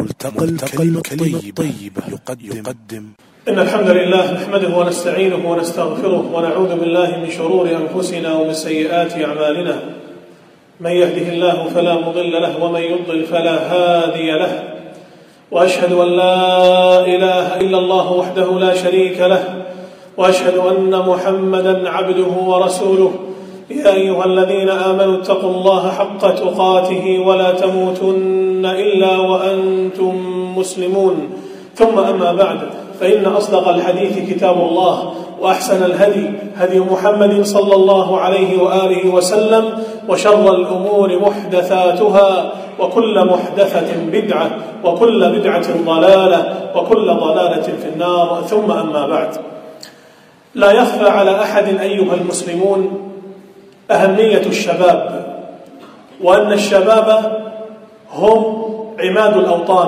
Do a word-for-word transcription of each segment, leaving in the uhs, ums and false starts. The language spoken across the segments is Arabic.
ملتقى الكلمة الطيبة يقدم. إن الحمد لله نحمده ونستعينه ونستغفره ونعوذ بالله من شرور أنفسنا ومن سيئات أعمالنا. من يهده الله فلا مضل له ومن يضلل فلا هادي له، وأشهد أن لا إله إلا الله وحده لا شريك له، وأشهد أن محمدا عبده ورسوله. يا أيها الذين آمنوا اتقوا الله حق تقاته ولا تموتن إلا وأنتم مسلمون. ثم أما بعد، فإن أصدق الحديث كتاب الله، وأحسن الهدي هدي محمد صلى الله عليه وآله وسلم، وشر الأمور محدثاتها، وكل محدثة بدعة، وكل بدعة ضلالة، وكل ضلالة في النار. ثم أما بعد، لا يخفى على أحد أيها المسلمون أهمية الشباب، وأن الشباب هم عماد الأوطان،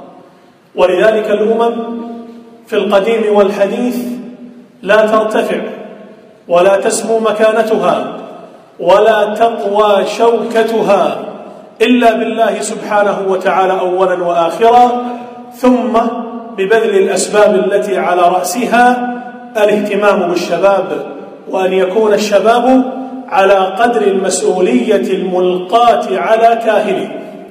ولذلك الأمم في القديم والحديث لا ترتفع ولا تسمو مكانتها ولا تقوى شوكتها إلا بالله سبحانه وتعالى أولا وآخرا، ثم ببذل الأسباب التي على رأسها الاهتمام بالشباب، وأن يكون الشباب على قدر المسؤولية الملقاة على كاهله.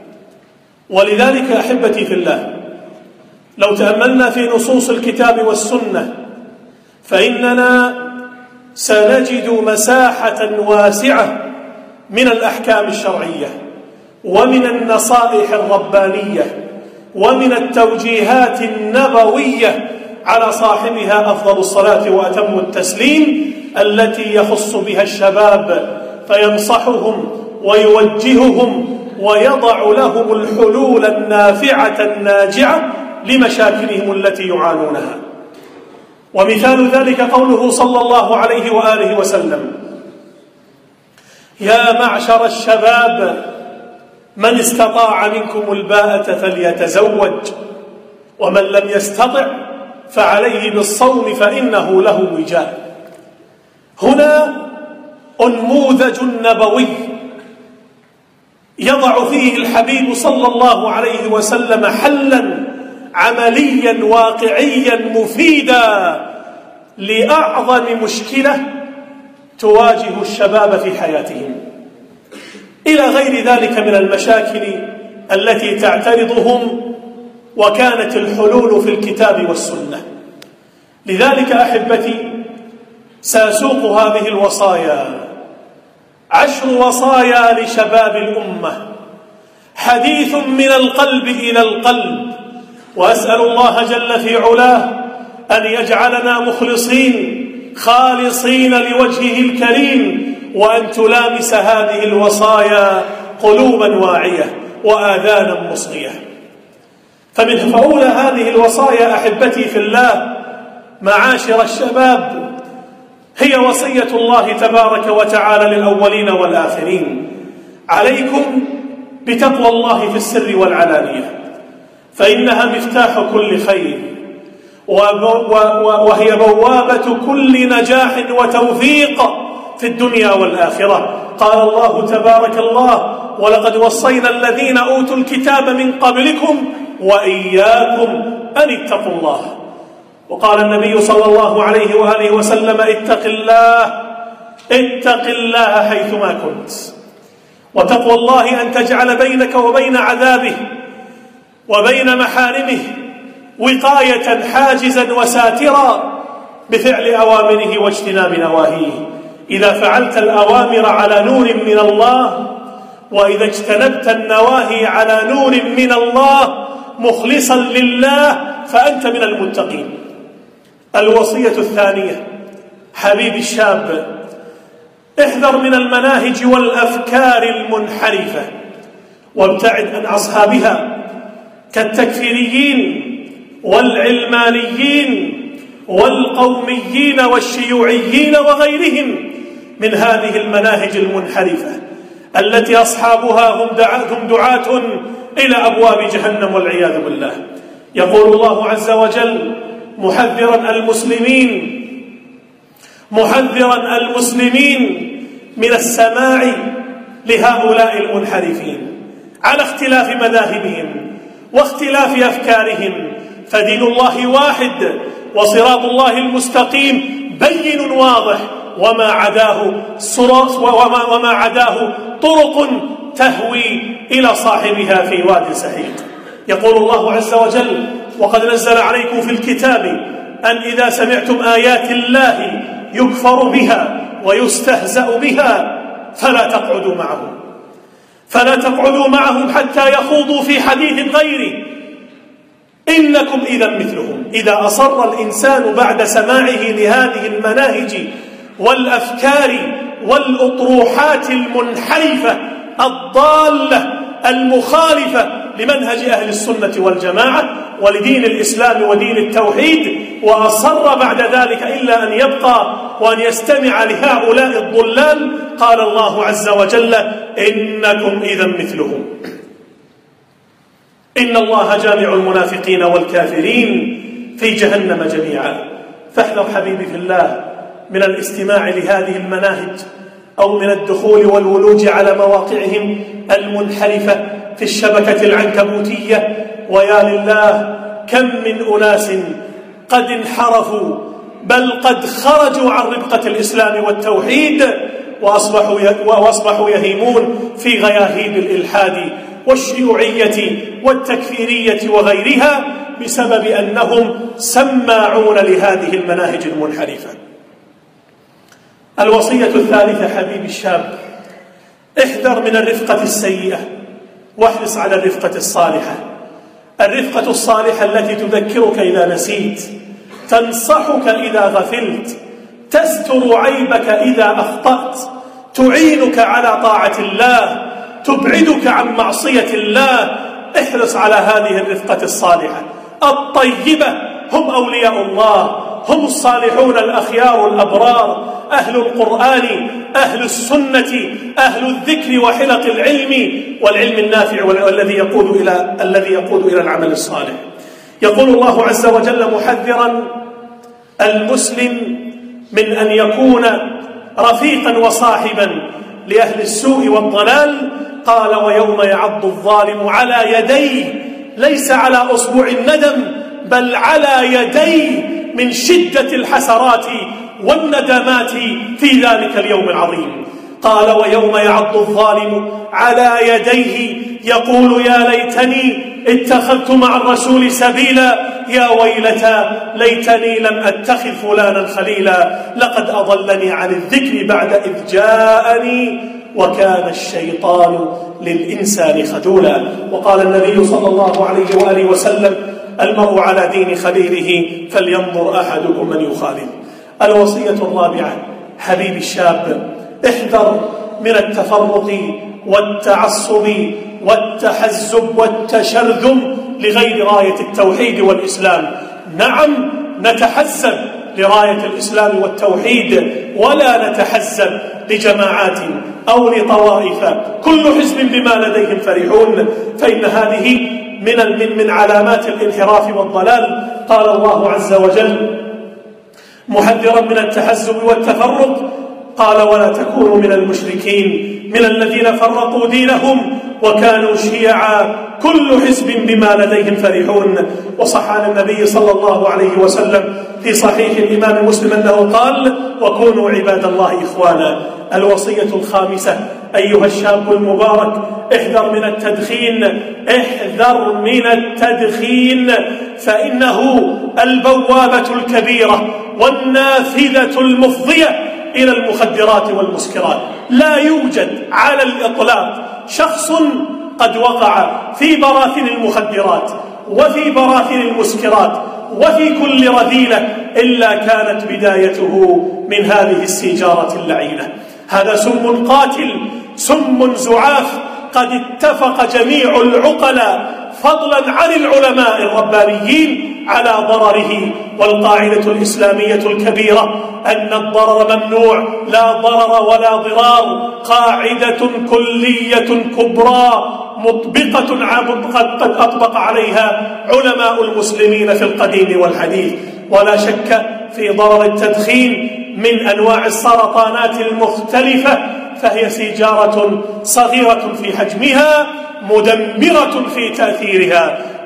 ولذلك أحبتي في الله، لو تأملنا في نصوص الكتاب والسنة فإننا سنجد مساحة واسعة من الأحكام الشرعية ومن النصائح الربانية ومن التوجيهات النبوية على صاحبها أفضل الصلاة وأتم التسليم، التي يخص بها الشباب فينصحهم ويوجههم ويضع لهم الحلول النافعة الناجعة لمشاكلهم التي يعانونها. ومثال ذلك قوله صلى الله عليه وآله وسلم: يا معشر الشباب من استطاع منكم الباءة فليتزوج، ومن لم يستطع فعليه بالصوم فإنه له وجاء. هنا أنموذج نبوي يضع فيه الحبيب صلى الله عليه وسلم حلا عمليا واقعيا مفيدا لأعظم مشكلة تواجه الشباب في حياتهم، إلى غير ذلك من المشاكل التي تعترضهم، وكانت الحلول في الكتاب والسنة. لذلك أحبتي سأسوق هذه الوصايا، عشر وصايا لشباب الأمة، حديث من القلب إلى القلب، وأسأل الله جل في علاه أن يجعلنا مخلصين خالصين لوجهه الكريم، وأن تلامس هذه الوصايا قلوبا واعية وآذانا مصغية. فمن فأولى هذه الوصايا أحبتي في الله معاشر الشباب هي وصية الله تبارك وتعالى للأولين والآخرين: عليكم بتقوى الله في السر والعلانية، فإنها مفتاح كل خير وهي بوابة كل نجاح وتوفيق في الدنيا والآخرة. قال الله تبارك الله: ولقد وصينا الذين أوتوا الكتاب من قبلكم وإياكم أن اتقوا الله. وقال النبي صلى الله عليه وآله وسلم: اتق الله اتق الله حيثما كنت. وتقوى الله أن تجعل بينك وبين عذابه وبين محارمه وقاية حاجزا وساترا بفعل أوامره واجتناب نواهيه. إذا فعلت الأوامر على نور من الله، وإذا اجتنبت النواهي على نور من الله مخلصا لله، فأنت من المتقين. الوصية الثانية: حبيب الشاب، احذر من المناهج والأفكار المنحرفة وابتعد عن أصحابها كالتكفيريين والعلمانيين والقوميين والشيوعيين وغيرهم من هذه المناهج المنحرفة التي أصحابها هم دعاة إلى أبواب جهنم والعياذ بالله. يقول الله عز وجل محذرا المسلمين محذرا المسلمين من السماع لهؤلاء المنحرفين على اختلاف مذاهبهم واختلاف أفكارهم، فدين الله واحد وصراط الله المستقيم بين واضح، وما عداه وما, وما عداه طرق تهوي إلى صاحبها في واد سحيق. يقول الله عز وجل: وقد نزل عليكم في الكتاب أن إذا سمعتم آيات الله يكفر بها ويستهزأ بها فلا تقعدوا معهم فلا تقعدوا معهم حتى يخوضوا في حديث غيره إنكم إذا مثلهم. إذا أصر الإنسان بعد سماعه لهذه المناهج والأفكار والأطروحات المنحرفة الضالة المخالفة لمنهج أهل السنة والجماعة ولدين الإسلام ودين التوحيد، وأصر بعد ذلك إلا أن يبقى وأن يستمع لهؤلاء الضلال، قال الله عز وجل: إنكم إذا مثلهم. إن الله جامع المنافقين والكافرين في جهنم جميعا. فاحذر حبيبي في الله من الاستماع لهذه المناهج أو من الدخول والولوج على مواقعهم المنحرفة في الشبكة العنكبوتية. ويا لله كم من أناس قد انحرفوا بل قد خرجوا عن ربقة الإسلام والتوحيد وأصبحوا وأصبحوا يهيمون في غياهيب الإلحاد والشيوعية والتكفيرية وغيرها بسبب أنهم سماعون لهذه المناهج المنحرفة. الوصية الثالثة حبيبي الشاب: احذر من الرفقة السيئة واحرص على الرفقة الصالحة. الرفقة الصالحة التي تذكرك إذا نسيت، تنصحك إذا غفلت، تستر عيبك إذا أخطأت، تعينك على طاعة الله، تبعدك عن معصية الله. احرص على هذه الرفقة الصالحة الطيبة. هم أولياء الله، هم الصالحون الأخيار الأبرار، أهل القرآن، أهل السنة، أهل الذكر وحلق العلم والعلم النافع والذي يقود إلى الذي يقود إلى العمل الصالح. يقول الله عز وجل محذرا المسلم من أن يكون رفيقا وصاحبا لأهل السوء والضلال، قال: ويوم يعض الظالم على يديه، ليس على أصبع الندم بل على يديه من شدة الحسرات والندمات في ذلك اليوم العظيم. قال: ويوم يعض الظالم على يديه يقول: يا ليتني اتخذت مع الرسول سبيلا، يا ويلتى ليتني لم أتخذ فلانا خليلا، لقد أضلني عن الذكر بعد إذ جاءني وكان الشيطان للإنسان خذولا. وقال النبي صلى الله عليه وآله وسلم: المرء على دين خليله فلينظر أحدكم من يخالل. الوصية الرابعة حبيبي الشاب: احذر من التفرق والتعصب والتحزب والتشرذم لغير راية التوحيد والإسلام. نعم نتحزب لراية الإسلام والتوحيد ولا نتحزب لجماعات أو لطوائف كل حزب بما لديهم فرحون، فإن هذه من من من علامات الانحراف والضلال. قال الله عز وجل محذرا من التحزب والتفرق، قال: ولا تكونوا من المشركين من الذين فرقوا دينهم وكانوا شيعا كل حزب بما لديهم فرحون. وصح عن النبي صلى الله عليه وسلم في صحيح الإمام مسلم أنه قال: وكونوا عباد الله إخوانا. الوصية الخامسة أيها الشاب المبارك: احذر من التدخين، احذر من التدخين، فإنه البوابة الكبيرة والنافذة المفضية إلى المخدرات والمسكرات. لا يوجد على الإطلاق شخص قد وقع في براثن المخدرات وفي براثن المسكرات وفي كل رذيلة إلا كانت بدايته من هذه السيجارة اللعينة. هذا سم قاتل، سم زعاف، قد اتفق جميع العقلاء فضلا عن العلماء الربانيين على ضرره. والقاعدة الإسلامية الكبيرة أن الضرر ممنوع، لا ضرر ولا ضرار، قاعدة كلية كبرى مطبقة قد أطبق عليها علماء المسلمين في القديم والحديث. ولا شك في ضرر التدخين من أنواع السرطانات المختلفة، فهي سيجارة صغيرة في حجمها مدمرة في تأثيرها.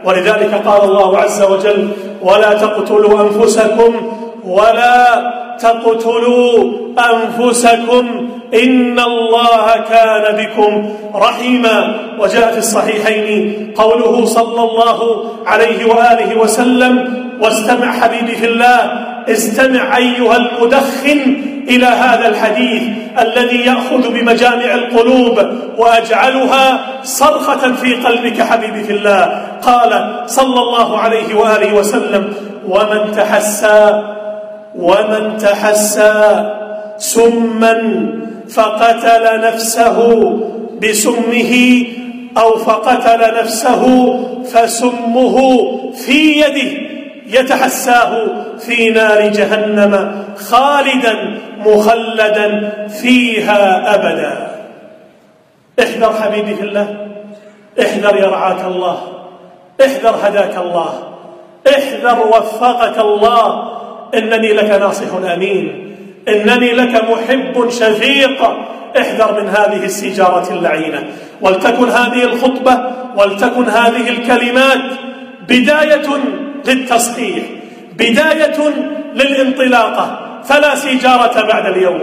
ولذلك قال الله عز وجل: ولا تقتلوا أنفسكم ولا تقتلوا أنفسكم إن الله كان بكم رحيما. وجاء في الصحيحين قوله صلى الله عليه وآله وسلم: واستمع حبيبي في الله، استمع أيها المدخن إلى هذا الحديث الذي يأخذ بمجامع القلوب وأجعلها صرخة في قلبك حبيبي في الله. قال صلى الله عليه وآله وسلم: ومن تحسى ومن تحسى سما فقتل نفسه بسمه أو فقتل نفسه فسمه في يده يتحساه في نار جهنم خالدا مخلدا فيها أبدا. احذر حبيبي في الله، احذر يرعاك الله، احذر هداك الله، احذر وفقك الله. إنني لك ناصح أمين، إنني لك محب شفيق. احذر من هذه السجارة اللعينة. ولتكن هذه الخطبة ولتكن هذه الكلمات بداية للتصحيح، بداية للانطلاقة. فلا سيجارة بعد اليوم،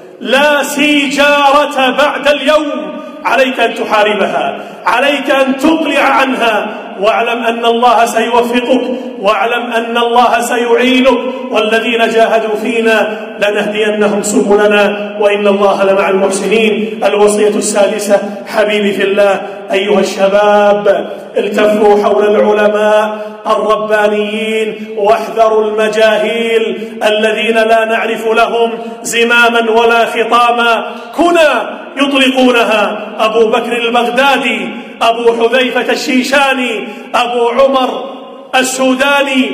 لا سيجارة بعد اليوم. عليك أن تحاربها، عليك أن تقلع عنها، واعلم أن الله سيوفقك، واعلم أن الله سيعينك، والذين جاهدوا فينا لنهدينهم سبلنا وإن الله لمع المحسنين. الوصية السادسة حبيبي في الله، أيها الشباب التفوا حول العلماء الربانيين واحذروا المجاهيل الذين لا نعرف لهم زماما ولا خطاما. كنا يطلقونها: أبو بكر البغدادي، أبو حذيفة الشيشاني، أبو عمر السوداني،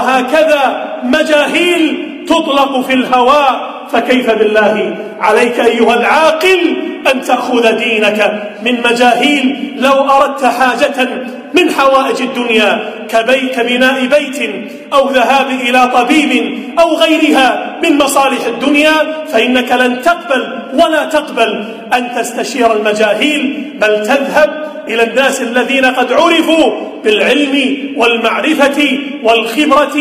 وهكذا مجاهيل تطلق في الهواء. فكيف بالله عليك أيها العاقل أن تأخذ دينك من مجاهيل؟ لو أردت حاجة من حوائج الدنيا كبيت بناء بيت أو ذهاب إلى طبيب أو غيرها من مصالح الدنيا فإنك لن تقبل ولا تقبل أن تستشير المجاهيل، بل تذهب إلى الناس الذين قد عرفوا بالعلم والمعرفة والخبرة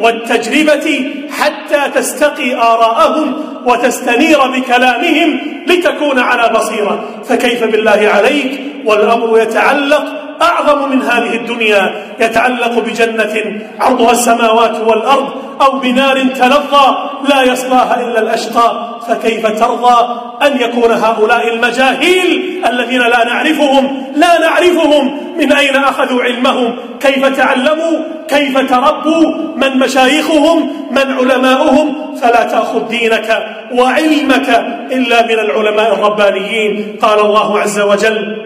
والتجربة حتى تستقي آراءهم وتستنير بكلامهم لتكون على بصيرة. فكيف بالله عليك والأمر يتعلق أعظم من هذه الدنيا، يتعلق بجنة عرضها السماوات والأرض أو بنار تلظى لا يصلاها إلا الأشقى. فكيف ترضى أن يكون هؤلاء المجاهيل الذين لا نعرفهم لا نعرفهم من أين أخذوا علمهم، كيف تعلموا، كيف تربوا، من مشايخهم، من علماؤهم؟ فلا تأخذ دينك وعلمك إلا من العلماء الربانيين. قال الله عز وجل: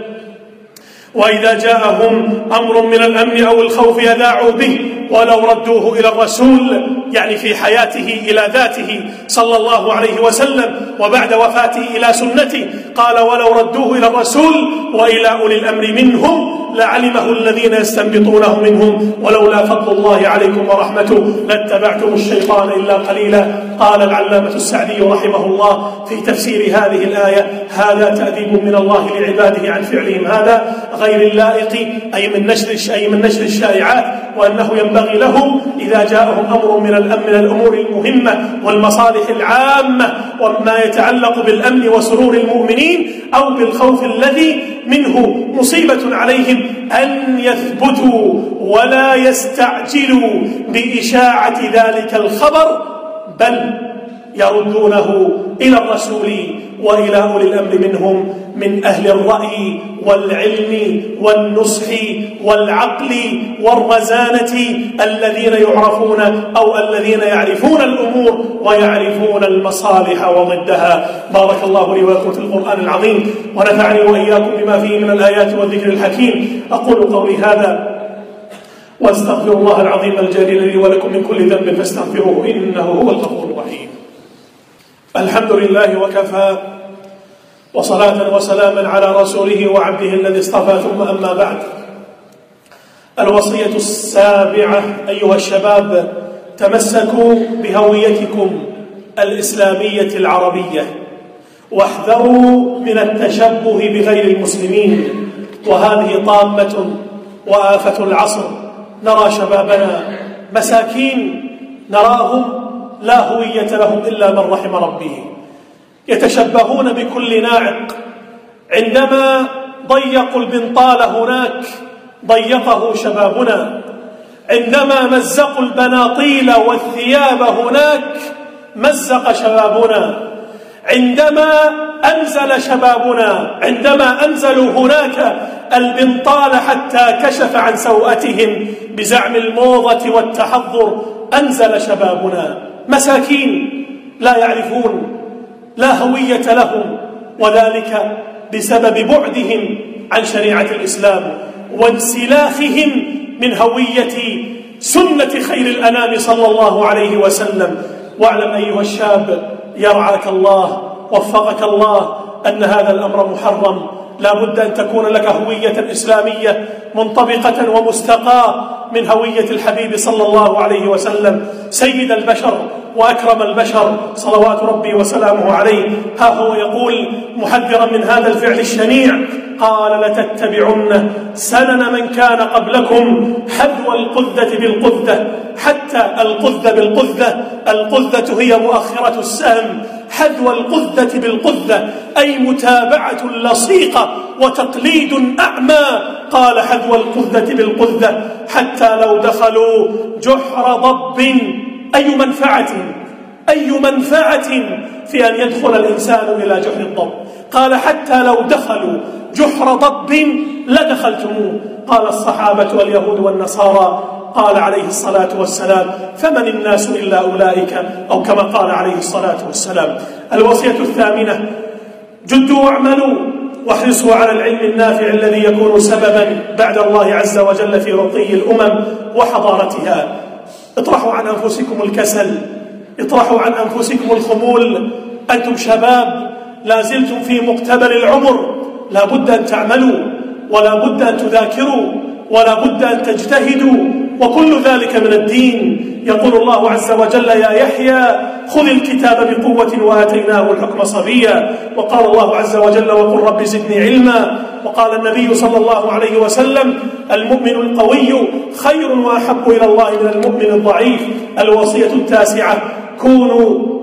وإذا جاءهم أمر من الأمن أو الخوف يذاعوا به ولو ردوه إلى الرسول، يعني في حياته إلى ذاته صلى الله عليه وسلم، وبعد وفاته إلى سنته. قال: ولو ردوه إلى الرسول وإلى أولي الأمر منهم لعلمه الذين يستنبطونه منهم ولولا فضل الله عليكم ورحمته لاتبعتم الشيطان إلا قليلا. قال العلامة السعدي رحمه الله في تفسير هذه الآية: هذا تأديب من الله لعباده عن فعلهم هذا غير اللائق، أي من نشر أي من نشر الشائعات، وأنه ينبغي لهم إذا جاءهم أمر من الأمن من الأمور المهمة والمصالح العامة وما يتعلق بالأمن وسرور المؤمنين أو بالخوف الذي منه مصيبة عليهم أن يثبتوا ولا يستعجلوا بإشاعة ذلك الخبر، بل يردونه إلى الرسول وإلى أولي الأمر منهم من أهل الرأي والعلم والنصح والعقل والرزانة الذين يعرفون أو الذين يعرفون الأمور ويعرفون المصالح وضدها. بارك الله لي ولكم في القرآن العظيم ونفعني وإياكم بما فيه من الآيات والذكر الحكيم. أقول قولي هذا واستغفر الله العظيم الجليل لي ولكم من كل ذنب فاستغفروه إنه هو الغفور الرحيم. الحمد لله وكفى، وصلاة وسلاما على رسوله وعبده الذي اصطفى، ثم أما بعد. الوصية السابعة أيها الشباب: تمسكوا بهويتكم الإسلامية العربية واحذروا من التشبه بغير المسلمين، وهذه طامة وآفة العصر نرى شبابنا مساكين، نراهم لا هوية لهم إلا من رحم ربه، يتشبهون بكل ناعق. عندما ضيقوا البنطال هناك ضيقه شبابنا، عندما مزقوا البناطيل والثياب هناك مزق شبابنا، عندما أنزل شبابنا عندما أنزلوا هناك البنطال حتى كشف عن سوءتهم بزعم الموضة والتحضر أنزل شبابنا مساكين لا يعرفون، لا هوية لهم، وذلك بسبب بعدهم عن شريعة الإسلام وانسلاخهم من هوية سنة خير الأنام صلى الله عليه وسلم. واعلم أيها الشاب يرعاك الله وفقك الله أن هذا الأمر محرم، لا بد أن تكون لك هوية إسلامية منطبقة ومستقاة من هوية الحبيب صلى الله عليه وسلم سيد البشر وأكرم البشر صلوات ربي وسلامه عليه. ها هو يقول محذرا من هذا الفعل الشنيع، قال لتتبعن سنن من كان قبلكم حذو القذة بالقذة، حتى القذة بالقذة، القذة هي مؤخرة السهم، حذو القذة بالقذة أي متابعة لصيقة وتقليد أعمى. قال حذو القذة بالقذة حتى لو دخلوا جحر ضب، أي منفعة أي منفعة في أن يدخل الإنسان إلى جحر الضب؟ قال حتى لو دخلوا جحر ضب لدخلتموه. قال الصحابة واليهود والنصارى، قال عليه الصلاة والسلام فمن الناس إلا أولئك، أو كما قال عليه الصلاة والسلام. الوصية الثامنة: جدوا واعملوا واحرصوا على العلم النافع الذي يكون سببا بعد الله عز وجل في رقي الأمم وحضارتها. اطرحوا عن أنفسكم الكسل، اطرحوا عن أنفسكم الخمول، أنتم شباب لا زلتم في مقتبل العمر، لا بد أن تعملوا ولا بد أن تذاكروا ولا بد أن تجتهدوا، وكل ذلك من الدين. يقول الله عز وجل يا يحيى خذ الكتاب بقوة وآتيناه الحكم صبيا، وقال الله عز وجل وقل رب زدني علما، وقال النبي صلى الله عليه وسلم المؤمن القوي خير وأحب إلى الله من المؤمن الضعيف. الوصية التاسعة: كونوا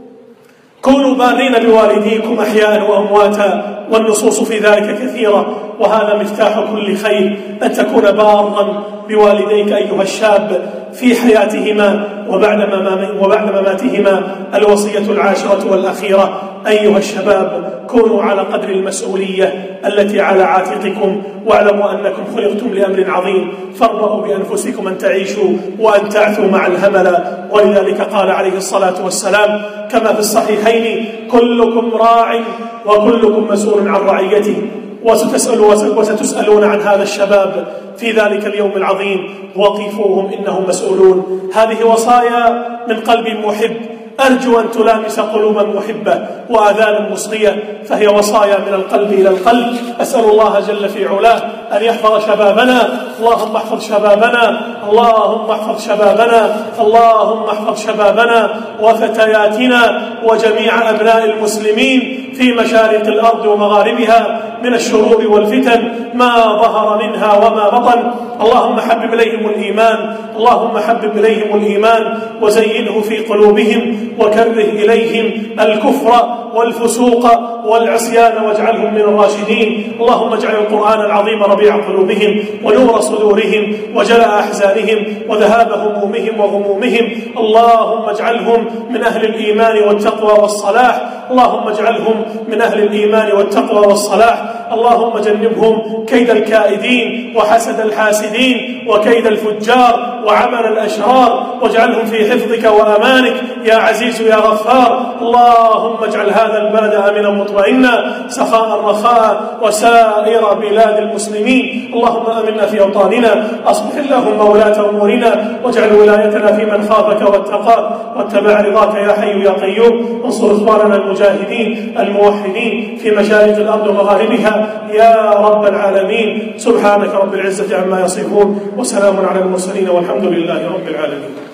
كونوا بارين بوالديكم أحياء وأمواتا، والنصوص في ذلك كثيرة، وهذا مفتاح كل خير، أن تكون بارا بوالديك أيها الشاب في حياتهما وبعد مماتهما. الوصية العاشرة والأخيرة: أيها الشباب كونوا على قدر المسؤولية التي على عاتقكم، واعلموا أنكم خلقتم لأمر عظيم، فارضوا بأنفسكم أن تعيشوا وأن تعثوا مع الهمل. ولذلك قال عليه الصلاة والسلام كما في الصحيحين: كلكم راع وكلكم مسؤول عن رعيته، وستسألون عن هذا الشباب في ذلك اليوم العظيم، وقفوهم إنهم مسؤولون. هذه وصايا من قلب محب، أرجو أن تلامس قلوبا محبة وآذانا مصغية، فهي وصايا من القلب إلى القلب. أسأل الله جل في علاه أن يحفظ شبابنا. اللهم احفظ شبابنا، اللهم احفظ شبابنا، اللهم احفظ شبابنا وفتياتنا وجميع أبناء المسلمين في مشارق الأرض ومغاربها من الشرور والفتن ما ظهر منها وما بطن. اللهم حبب إليهم الإيمان، اللهم حبب إليهم الإيمان وزينه في قلوبهم، وكره إليهم الكفر والفسوق والعصيان واجعلهم من الراشدين. اللهم اجعل القرآن العظيم ربيع قلوبهم ونور صدورهم وجلاء أحزانهم وذهاب همومهم وغمومهم. اللهم اجعلهم من أهل الإيمان والتقوى والصلاح، اللهم اجعلهم من أهل الإيمان والتقوى والصلاح. اللهم جنبهم كيد الكائدين وحسد الحاسدين وكيد الفجار وعمل الأشرار، واجعلهم في حفظك وأمانك يا عزيز يا غفار. اللهم اجعل هذا البلد آمنا مطمئنا سخاء رخاء وسائر بلاد المسلمين. اللهم آمنا في أوطاننا، أصلح اللهم ولاة أمورنا، واجعل ولايتنا في من خافك واتقاك واتبع رضاك يا حي يا قيوم. انصر إخواننا المجاهدين الموحدين في مشارق الأرض ومغاربها يا رب العالمين. سبحانك رب العزة عما يصفون، وسلام على المرسلين، والحمد لله رب العالمين.